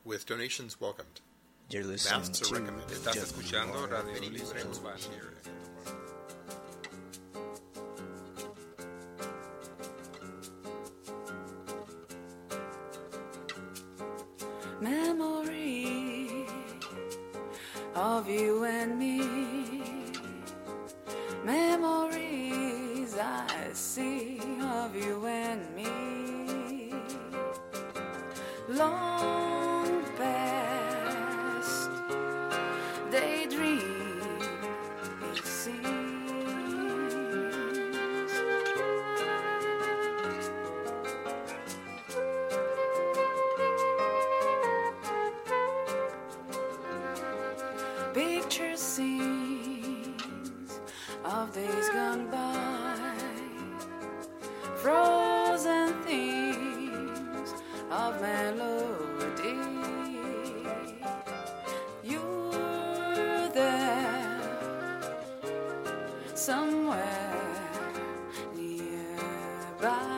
with donations welcomed. You're listening Masks to are recommended. Estás escuchando Radio Any Libre musicians Urbana. will hear it. Memory of you and me, memories I see of you and me, long past, daydream it seems. Picture scenes of days gone by, frozen themes of melody. You're there somewhere nearby.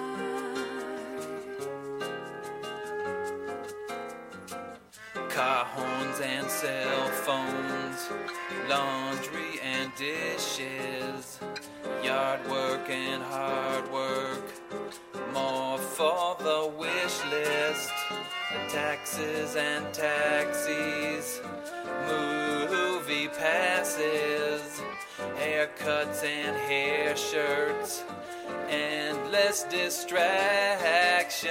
Car horns and cell phones, laundry and dishes, yard work and hard work, more for the wish list, taxes and taxis, movie passes, haircuts and hair shirts, endless distractions.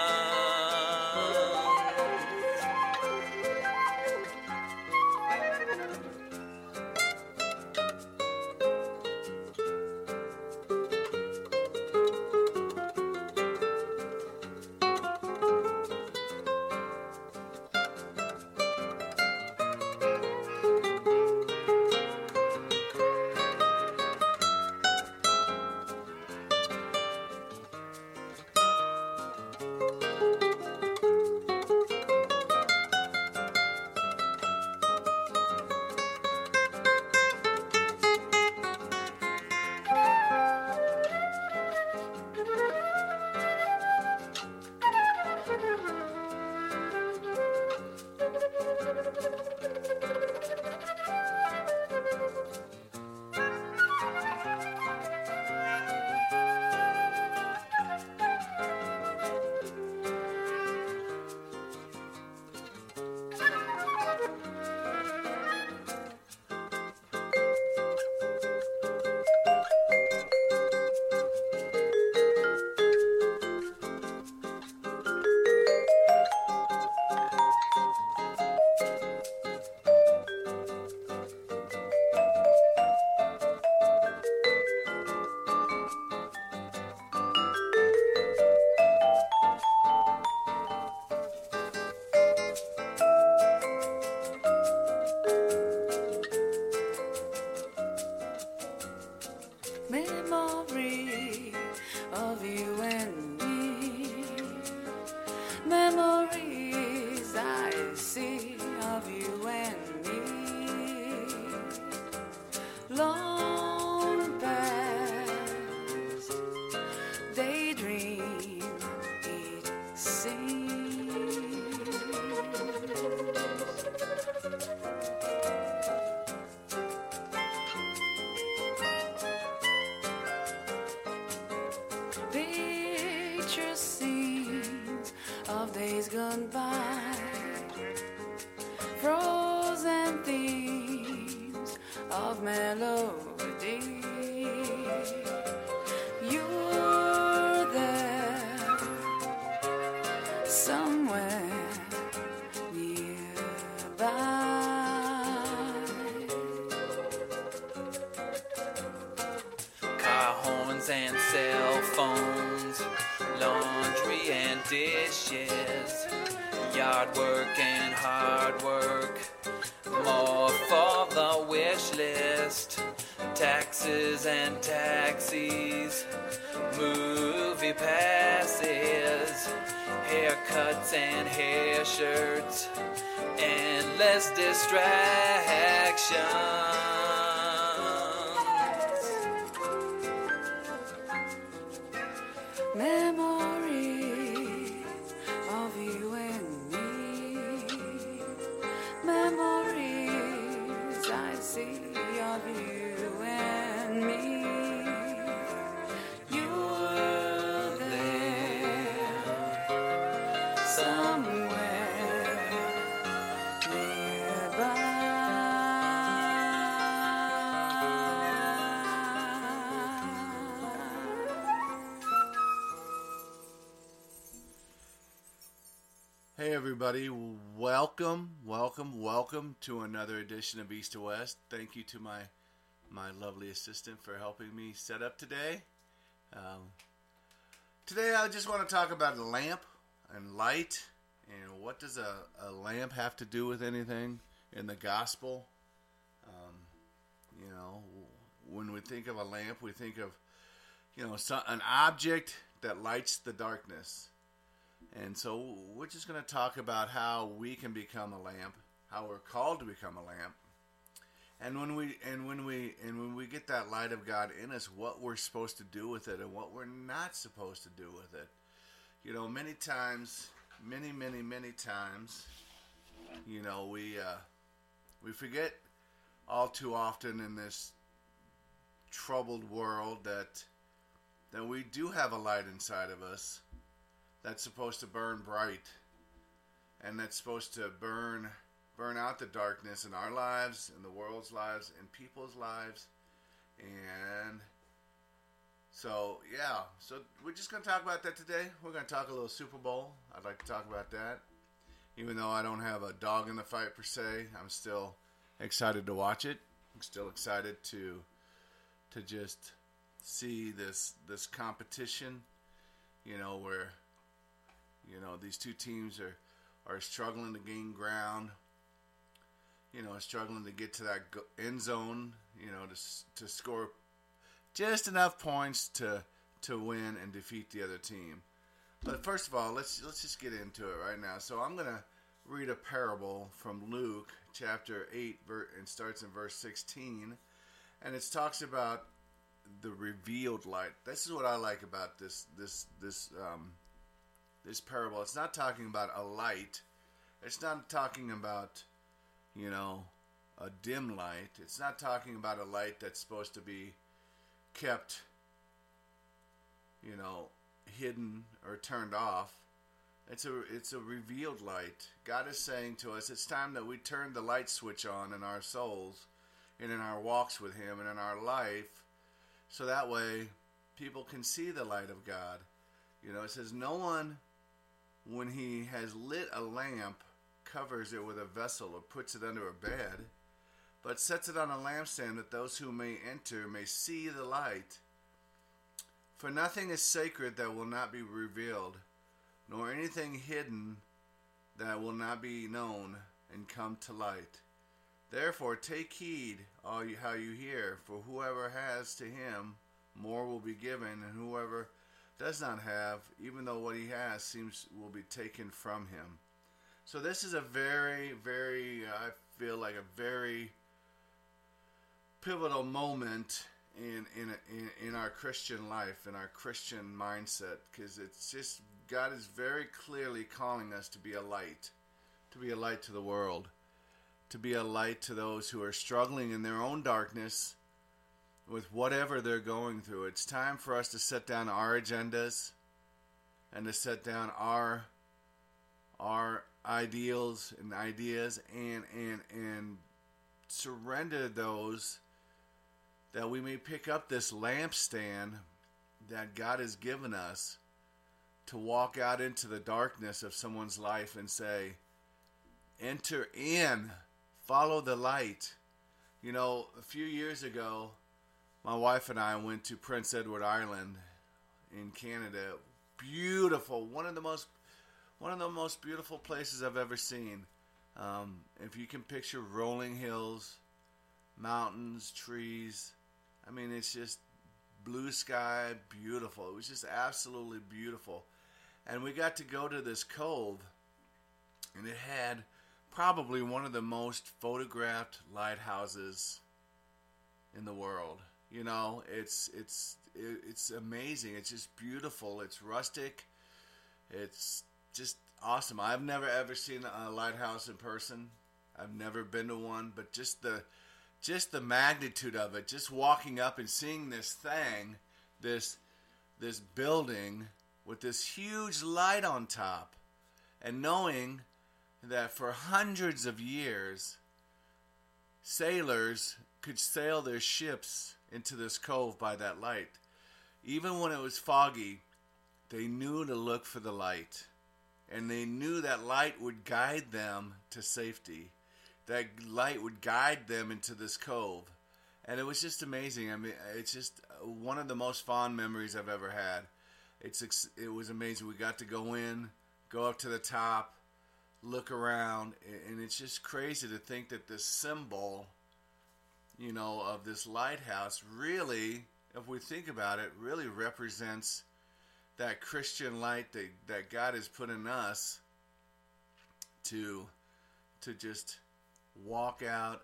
Memory of you and me, memories I see of you and me, long past, daydream it seems. Picture scenes of days gone by, frozen themes of melody. You're there somewhere nearby. Car horns and cell phones, laundry and dishes, yard work and hard work, more for the wish list, taxes and taxis, movie passes, haircuts and hair shirts, endless distractions. Memories of you and me, everybody. Welcome to another edition of East to West. Thank you to my lovely assistant for helping me set up today. Today I just want to talk about a lamp and light, and what does a lamp have to do with anything in the gospel. When we think of a lamp, we think of an object that lights the darkness. And so we're just going to talk about how we can become a lamp, how we're called to become a lamp, and when we get that light of God in us, what we're supposed to do with it and what we're not supposed to do with it. Many times, many times, we forget all too often in this troubled world that we do have a light inside of us that's supposed to burn bright, and that's supposed to burn out the darkness in our lives, in the world's lives, in people's lives. And so we're just going to talk about that today. We're going to talk a little Super Bowl. I'd like to talk about that. Even though I don't have a dog in the fight per se, I'm still excited to watch it. I'm still excited to just see this competition, where these two teams are struggling to gain ground, struggling to get to that end zone, to score just enough points to win and defeat the other team. But first of all, let's just get into it right now. So I'm going to read a parable from Luke chapter 8, and starts in verse 16, and it talks about the revealed light. This is what I like about this parable. It's not talking about a light. It's not talking about, a dim light. It's not talking about a light that's supposed to be kept, hidden or turned off. It's a revealed light. God is saying to us, it's time that we turn the light switch on in our souls and in our walks with Him and in our life, so that way people can see the light of God. It says, no one, when he has lit a lamp, covers it with a vessel or puts it under a bed, but sets it on a lampstand, that those who may enter may see the light. For nothing is sacred that will not be revealed, nor anything hidden that will not be known and come to light. Therefore take heed how you hear, for whoever has, to him more will be given, and whoever does not have, even though what he has will be taken from him. So this is a very, very, I feel like a very pivotal moment in our Christian life, in our Christian mindset, because it's just, God is very clearly calling us to be a light to the world, to be a light to those who are struggling in their own darkness with whatever they're going through. It's time for us to set down our agendas and to set down our ideals and ideas and surrender those, that we may pick up this lampstand that God has given us to walk out into the darkness of someone's life and say, enter in, follow the light. A few years ago, my wife and I went to Prince Edward Island in Canada. Beautiful, one of the most beautiful places I've ever seen. If you can picture rolling hills, mountains, trees, it's just blue sky, beautiful. It was just absolutely beautiful. And we got to go to this cove, and it had probably one of the most photographed lighthouses in the world. It's amazing. It's just beautiful. It's rustic. It's just awesome. I've never ever seen a lighthouse in person. I've never been to one, but just the magnitude of it, just walking up and seeing this thing, this building with this huge light on top, and knowing that for hundreds of years, sailors could sail their ships into this cove by that light. Even when it was foggy, they knew to look for the light. and they knew that light would guide them to safety. That light would guide them into this cove. And it was just amazing. I mean, it's just one of the most fond memories I've ever had. It was amazing. We got to go in, go up to the top, look around, and it's just crazy to think that this symbol, you know, of this lighthouse really, if we think about it, really represents that Christian light that God has put in us to just walk out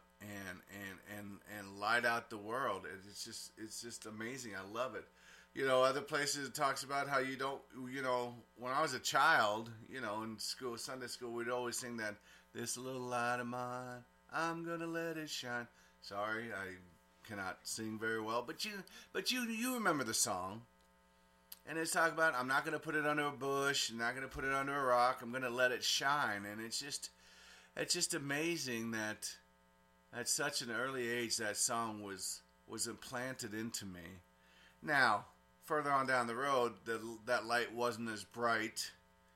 and light out the world. It's just amazing. I love it. You know, other places it talks about how you don't, you know, when I was a child, you know, in school, Sunday school, we'd always sing that, "This little light of mine, I'm gonna let it shine." Sorry, I cannot sing very well, but you remember the song. And it's talking about, I'm not going to put it under a bush, I'm not going to put it under a rock, I'm going to let it shine. And it's just amazing that at such an early age that song was implanted into me. Now, further on down the road, that light wasn't as bright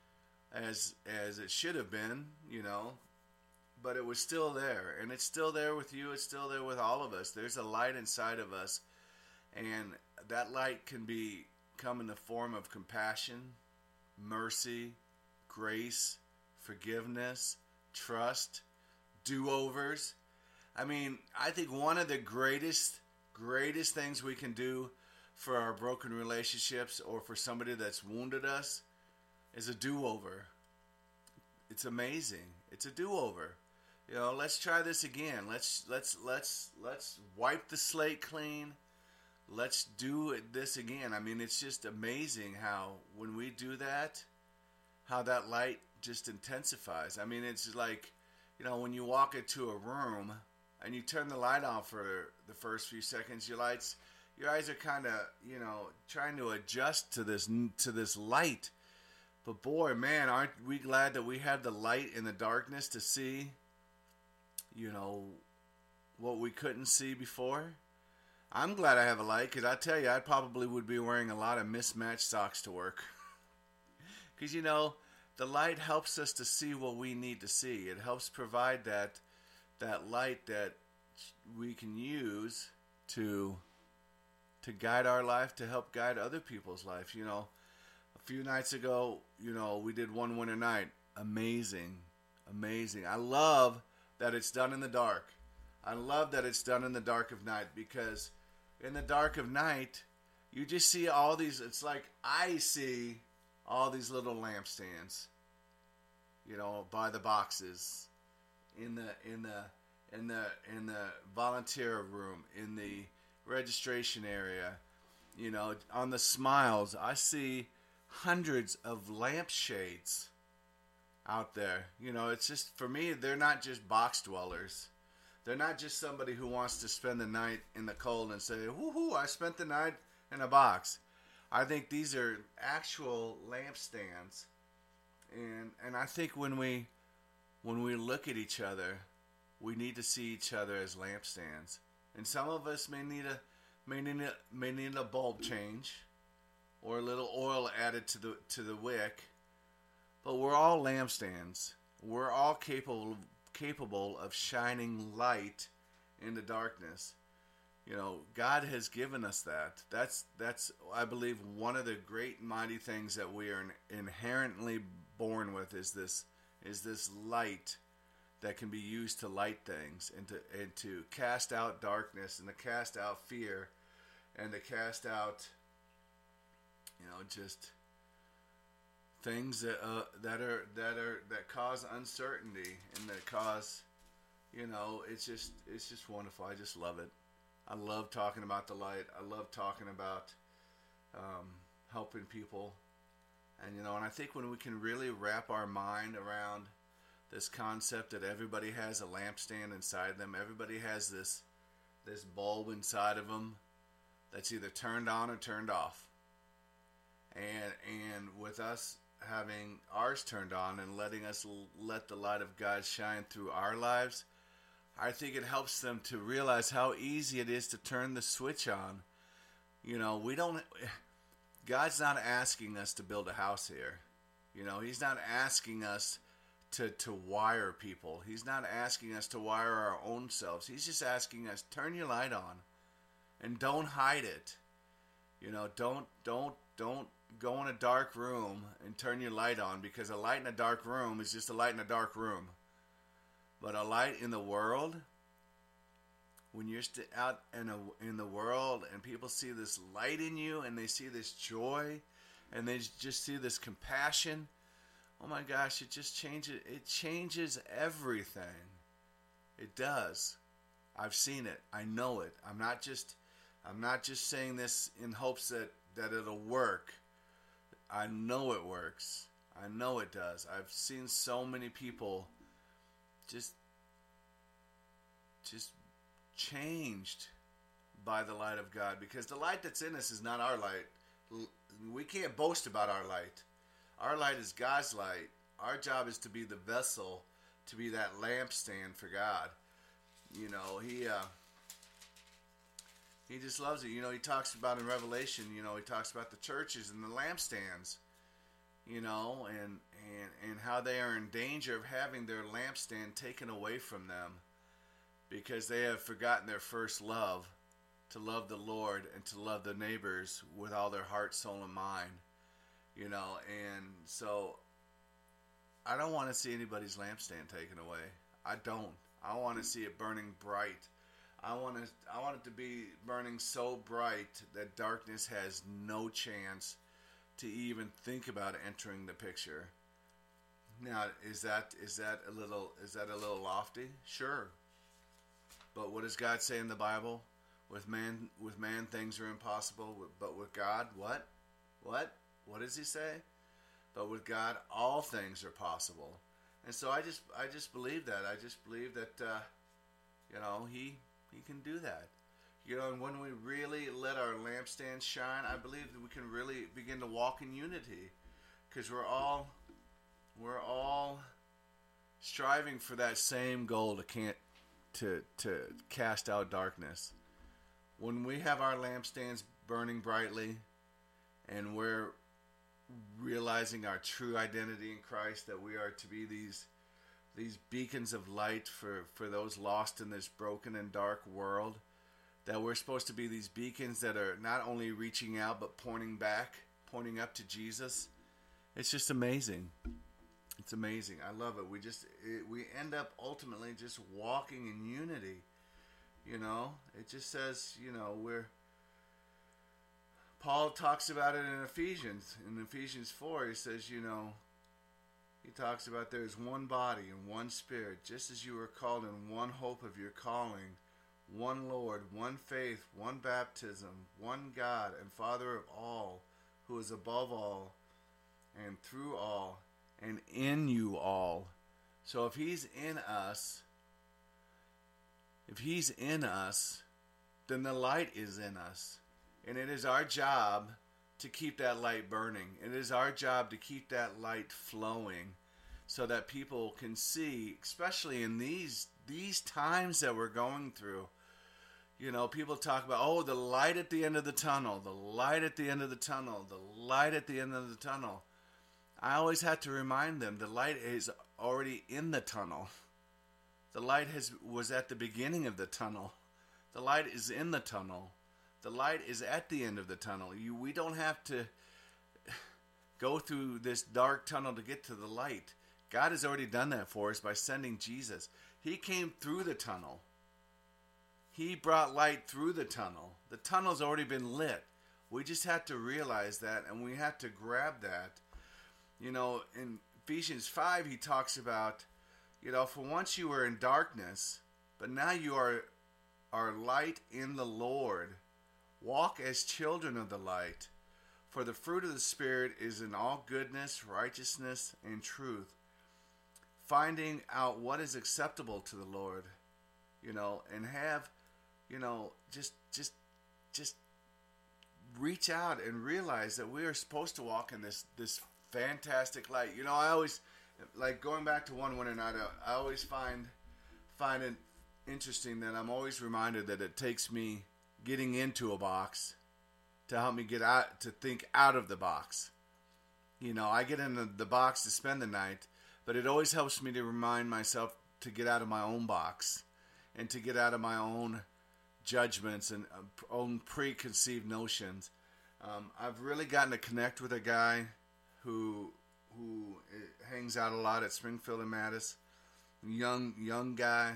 as it should have been, you know, but it was still there. And it's still there with you, it's still there with all of us. There's a light inside of us, and that light can come in the form of compassion, mercy, grace, forgiveness, trust, do-overs. I mean, I think one of the greatest things we can do for our broken relationships or for somebody that's wounded us is a do-over. It's amazing. It's a do-over. You know, let's try this again. Let's wipe the slate clean. Let's do this again. I mean, it's just amazing how when we do that, how that light just intensifies. I mean, it's like, you know, when you walk into a room and you turn the light on for the first few seconds, your eyes are kind of, you know, trying to adjust to this light. But boy, man, aren't we glad that we have the light in the darkness to see, you know, what we couldn't see before? I'm glad I have a light, because I tell you, I probably would be wearing a lot of mismatched socks to work. Because, you know, the light helps us to see what we need to see. It helps provide that light that we can use to guide our life, to help guide other people's life. You know, a few nights ago, you know, we did One Winter Night. Amazing. I love that it's done in the dark. I love that it's done in the dark of night, because in the dark of night, you just see all these, it's like I see all these little lampstands, you know, by the boxes, in the volunteer room, in the registration area, you know, on the smiles. I see hundreds of lampshades out there. You know, it's just, for me, they're not just box dwellers. They're not just somebody who wants to spend the night in the cold and say, woohoo, I spent the night in a box. I think these are actual lampstands. And I think when we look at each other, we need to see each other as lampstands. And some of us may need a bulb change or a little oil added to the wick. But we're all lampstands. We're all capable of shining light in the darkness. You know, God has given us that. That's I believe one of the great mighty things that we are inherently born with is this light that can be used to light things and to cast out darkness and to cast out fear and to cast out, you know, just things that cause uncertainty and that cause, you know, it's just wonderful. I just love it. I love talking about the light. I love talking about helping people, and you know, and I think when we can really wrap our mind around this concept that everybody has a lampstand inside them, everybody has this bulb inside of them that's either turned on or turned off, and with us having ours turned on and letting us let the light of God shine through our lives, I think it helps them to realize how easy it is to turn the switch on. You know, God's not asking us to build a house here. You know, he's not asking us to wire people. He's not asking us to wire our own selves. He's just asking us, turn your light on and don't hide it. You know, don't go in a dark room and turn your light on, because a light in a dark room is just a light in a dark room. But a light in the world, when you're out in the world and people see this light in you and they see this joy and they just see this compassion, oh my gosh, it just changes. It changes everything. It does. I've seen it. I know it. I'm not just saying this in hopes that it'll work. I know it works. I know it does. I've seen so many people just changed by the light of God, because the light that's in us is not our light. We can't boast about our light. Our light is God's light. Our job is to be the vessel, to be that lampstand for God. You know, He just loves it. You know, He talks about in Revelation, you know, He talks about the churches and the lampstands, you know, and how they are in danger of having their lampstand taken away from them because they have forgotten their first love, to love the Lord and to love their neighbors with all their heart, soul, and mind. You know, and so I don't want to see anybody's lampstand taken away. I don't. I want to see it burning bright. I want it to be burning so bright that darkness has no chance to even think about entering the picture. Now, is that a little lofty? Sure. But what does God say in the Bible? With man things are impossible, but with God, what? What does He say? But with God, all things are possible. And so I just believe that. I just believe that, you know, He can do that. You know, and when we really let our lampstand shine, I believe that we can really begin to walk in unity, because we're all striving for that same goal to cast out darkness. When we have our lampstands burning brightly, and we're realizing our true identity in Christ, that we are to be these beacons of light for those lost in this broken and dark world, that we're supposed to be these beacons that are not only reaching out but pointing up to Jesus. It's just amazing. It's amazing. I love it. We end up ultimately just walking in unity. You know, it just says, you know, Paul talks about it in Ephesians. In Ephesians 4, he says, you know, he talks about there is one body and one Spirit, just as you were called in one hope of your calling, one Lord, one faith, one baptism, one God and Father of all, who is above all and through all and in you all. So if He's in us, then the light is in us. And it is our job to keep that light burning. It is our job to keep that light flowing so that people can see, especially in these times that we're going through. You know, people talk about, oh, the light at the end of the tunnel, the light at the end of the tunnel, the light at the end of the tunnel. I always have to remind them the light is already in the tunnel. The light was at the beginning of the tunnel. The light is in the tunnel. The light is at the end of the tunnel. We don't have to go through this dark tunnel to get to the light. God has already done that for us by sending Jesus. He came through the tunnel. He brought light through the tunnel. The tunnel's already been lit. We just have to realize that, and we have to grab that. You know, in Ephesians 5, he talks about, you know, for once you were in darkness, but now you are light in the Lord. Walk as children of the light, for the fruit of the Spirit is in all goodness, righteousness, and truth, finding out what is acceptable to the Lord, you know, and have, you know, just reach out and realize that we are supposed to walk in this fantastic light. You know, I always, like, going back to one winter night, I always find it interesting that I'm always reminded that it takes me getting into a box to help me get out, to think out of the box. I get in the box to spend the night, but it always helps me to remind myself to get out of my own box and to get out of my own judgments and own preconceived notions. I've really gotten to connect with a guy who hangs out a lot at Springfield and Mattis. Young guy.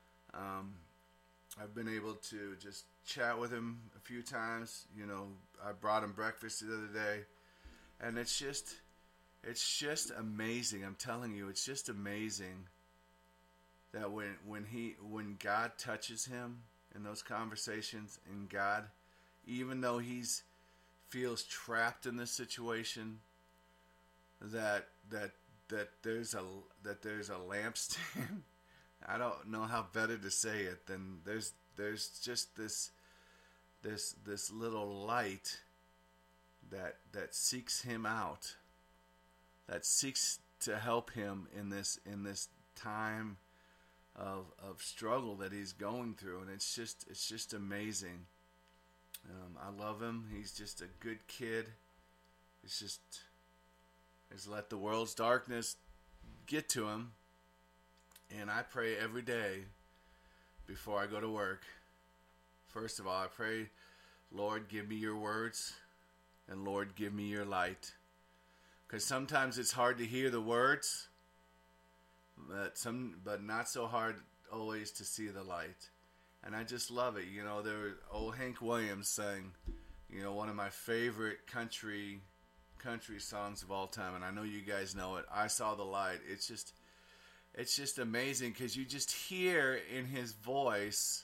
I've been able to just chat with him a few times. I brought him breakfast the other day, and it's just amazing. I'm telling you, it's just amazing that when God touches him in those conversations, and God, even though he's feels trapped in this situation, that there's a lampstand. I don't know how better to say it than there's just this little light that seeks him out, that seeks to help him in this time of struggle that he's going through, and it's just amazing. I love him. He's just a good kid. He's let the world's darkness get to him. And I pray every day before I go to work. First of all, I pray, Lord, give me your words, and Lord, give me your light. Because sometimes it's hard to hear the words, but not so hard always to see the light. And I just love it. There was old Hank Williams sang, one of my favorite country songs of all time, and I know you guys know it. I Saw the Light. It's just amazing because you just hear in his voice,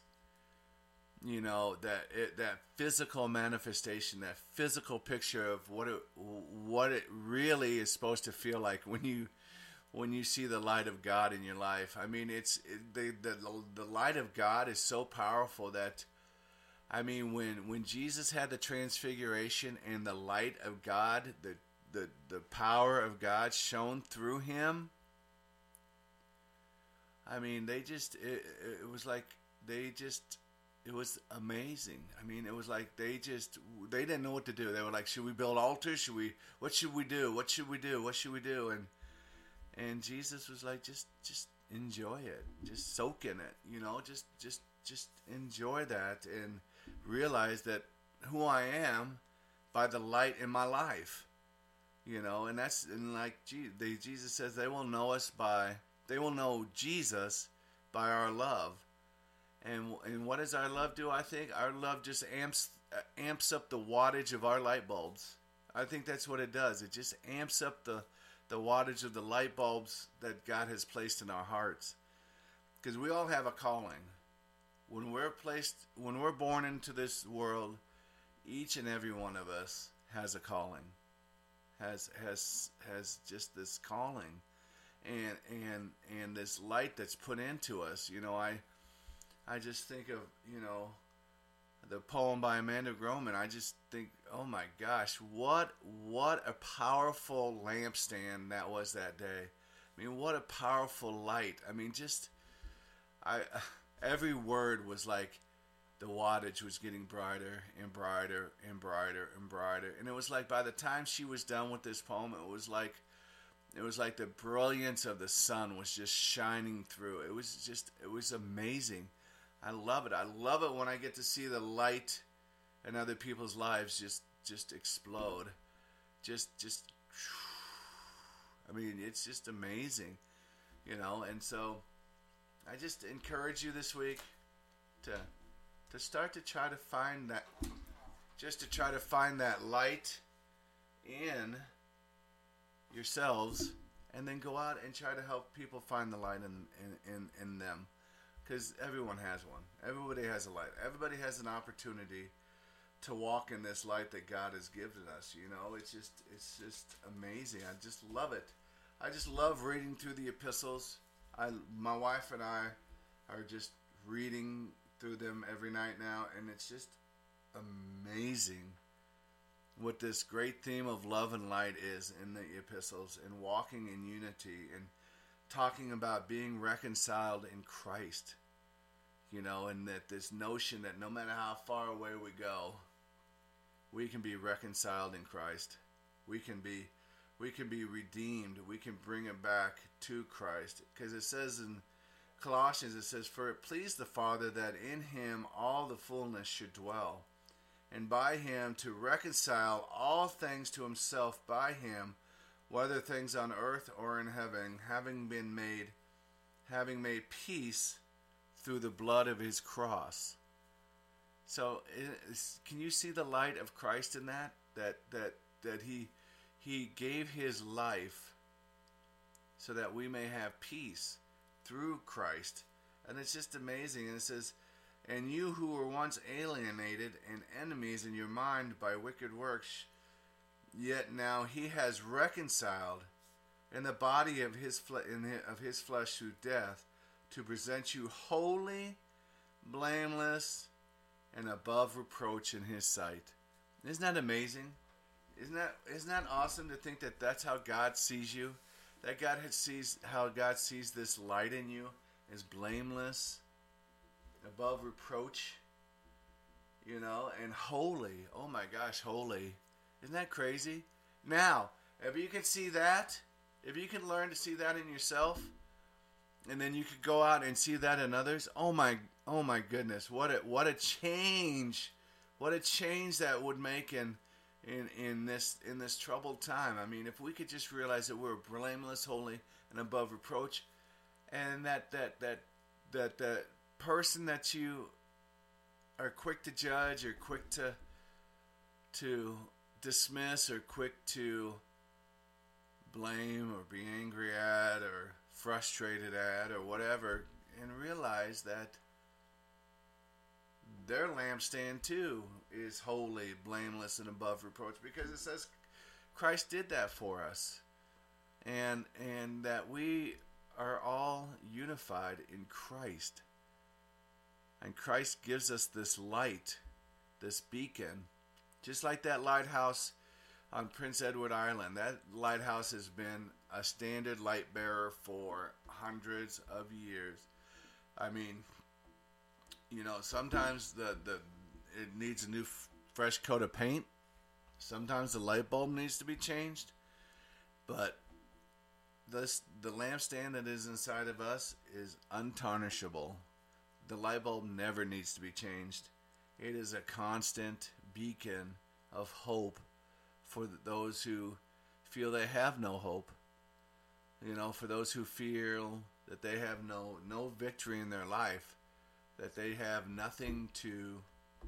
that physical manifestation, that physical picture of what it really is supposed to feel like when you see the light of God in your life. I mean, the light of God is so powerful that, I mean, when Jesus had the transfiguration and the light of God, the power of God shone through him, I mean, it was amazing. I mean, it was like they didn't know what to do. They were like, should we build altars? What should we do? What should we do? What should we do? And Jesus was like, just enjoy it. Just soak in it, just enjoy that and realize that who I am by the light in my life, and like Jesus says, they will know Jesus by our love. And what does our love do? I think our love just amps up the wattage of our light bulbs. I think that's what it does. It just amps up the wattage of the light bulbs that God has placed in our hearts. Because we all have a calling. When we're born into this world, each and every one of us has a calling. Has just this calling. And this light that's put into us. I just think of, the poem by Amanda Groman. I just think, oh my gosh, what a powerful lampstand that was that day. I mean, what a powerful light. I mean, every word was like the wattage was getting brighter and brighter and brighter and brighter. And it was like by the time she was done with this poem, it was like the brilliance of the sun was just shining through. It was amazing. I love it. I love it when I get to see the light in other people's lives just explode. I mean, it's just amazing, and so I just encourage you this week to start to try to find that light in yourselves, and then go out and try to help people find the light in them. Because everyone has one. Everybody has a light. Everybody has an opportunity to walk in this light that God has given us. It's just amazing. I just love it. I just love reading through the epistles. My wife and I are just reading through them every night now, and it's just amazing what this great theme of love and light is in the epistles, and walking in unity, and talking about being reconciled in Christ, and that this notion that no matter how far away we go, we can be reconciled in Christ. We can be we can be redeemed. We can bring him back to Christ. Because it says in Colossians, it says, "For it pleased the Father that in him all the fullness should dwell, and by him to reconcile all things to himself by him, whether things on earth or in heaven, having made peace through the blood of his cross." So, can you see the light of Christ in that? That he gave his life so that we may have peace through Christ. And it's just amazing. And it says, "And you who were once alienated and enemies in your mind by wicked works, yet now he has reconciled in the body of his flesh through death, to present you holy, blameless, and above reproach in his sight." Isn't that amazing? Isn't that awesome to think that that's how God sees you? That how God sees this light in you is blameless, above reproach, and holy. Oh my gosh, holy. Isn't that crazy? Now, if you can see that, if you can learn to see that in yourself, and then you could go out and see that in others, oh my goodness, what a change. What a change that would make in this troubled time. I mean, if we could just realize that we're blameless, holy, and above reproach, and that person that you are quick to judge, or quick to dismiss, or quick to blame, or be angry at, or frustrated at, or whatever, and realize that their lampstand too is holy, blameless, and above reproach, because it says Christ did that for us, and that we are all unified in Christ, and Christ gives us this light, this beacon, just like that lighthouse on Prince Edward Island. That lighthouse has been a standard light bearer for hundreds of years. I mean, sometimes it needs a new fresh coat of paint. Sometimes the light bulb needs to be changed. But the lampstand that is inside of us is untarnishable. The light bulb never needs to be changed. It is a constant beacon of hope for those who feel they have no hope. For those who feel that they have no victory in their life, that they have nothing to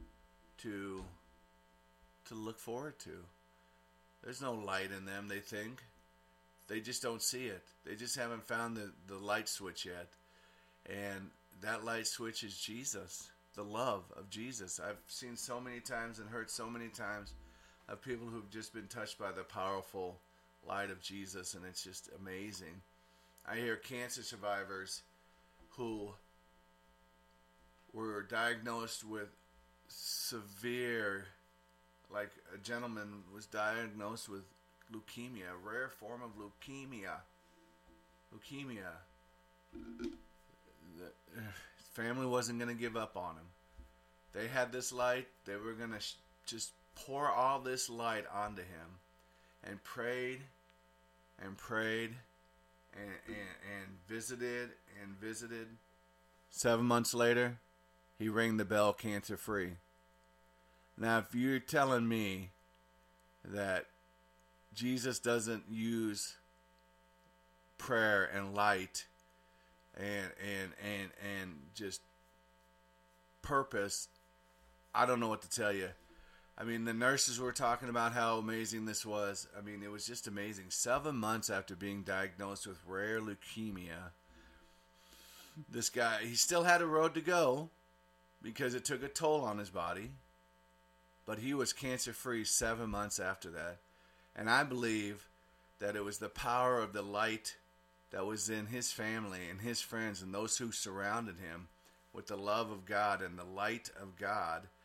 look forward to. There's no light in them, they think. They just don't see it. They just haven't found the light switch yet. And that light switch is Jesus, the love of Jesus. I've seen so many times and heard so many times of people who've just been touched by the powerful light of Jesus, and it's just amazing. I hear cancer survivors who were diagnosed with severe, like a gentleman was diagnosed with leukemia, a rare form of leukemia. The family wasn't going to give up on him. They had this light. They were going to just pour all this light onto him, and prayed and prayed and visited and visited. 7 months later, he rang the bell, cancer free. Now, if you're telling me that Jesus doesn't use prayer and light and just purpose, I don't know what to tell you. I mean, the nurses were talking about how amazing this was. I mean, it was just amazing. 7 months after being diagnosed with rare leukemia, this guy, he still had a road to go because it took a toll on his body. But he was cancer-free 7 months after that. And I believe that it was the power of the light that was in his family and his friends and those who surrounded him with the love of God and the light of God